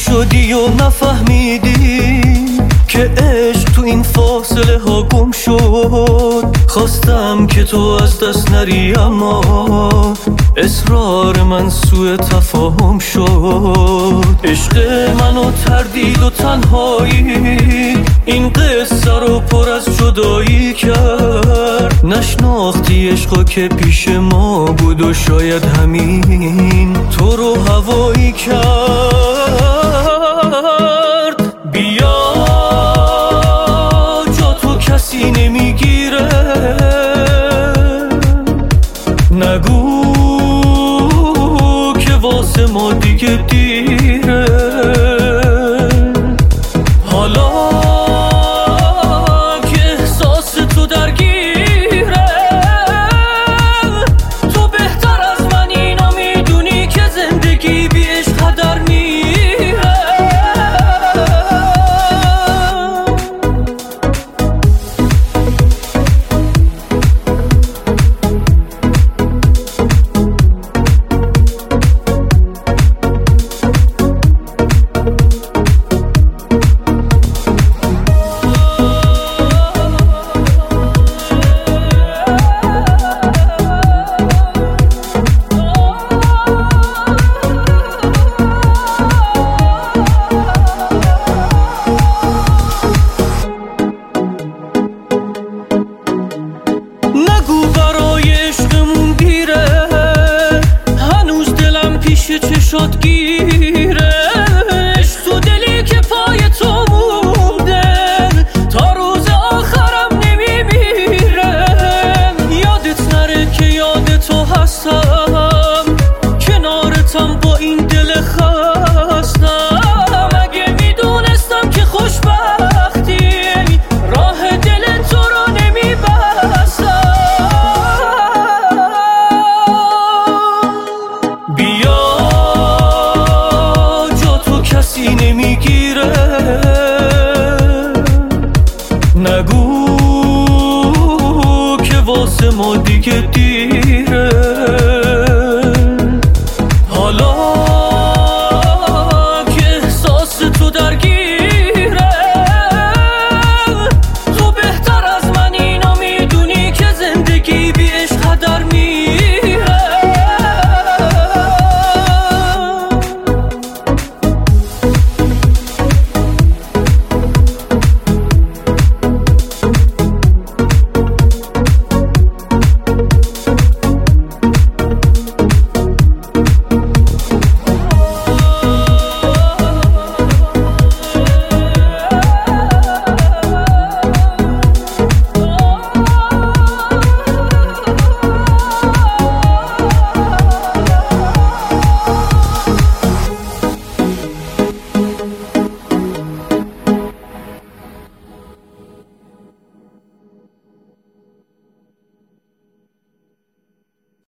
شدی و نفهمیدی که عشق تو این فاصله ها گم شد. خواستم که تو از دست نری اما اصرار من سوء تفاهم شد. عشق منو تردید و تنهایی این قصه رو پر از جدایی کرد. نشناختی عشقا که پیش ما بود و شاید همین تو رو هوایی کرد. بیا جا تو کسی نمیگیره، نگو که واسه ما دیگه دیره. حالا که احساس تو درگیره تو بهتر از من اینو میدونی که زندگی بی عشق هدر میره. نگو برای عشقمون دیره، هنوز دلم پیش چشات گیره. عشق تو دلی که پای تو مونده تا روز آخرم نمیمیره. یادت نره که یاد تو هستم